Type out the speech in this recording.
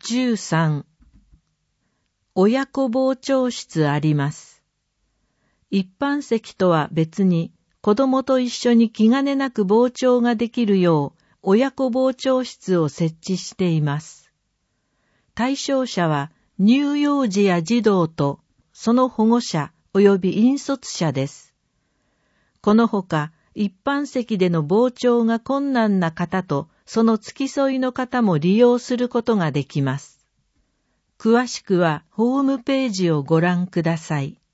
13、親子傍聴室あります。一般席とは別に子供と一緒に気兼ねなく傍聴ができるよう親子傍聴室を設置しています。対象者は乳幼児や児童とその保護者及び引率者です。このほか一般席での傍聴が困難な方とその付き添いの方も利用することができます。詳しくはホームページをご覧ください。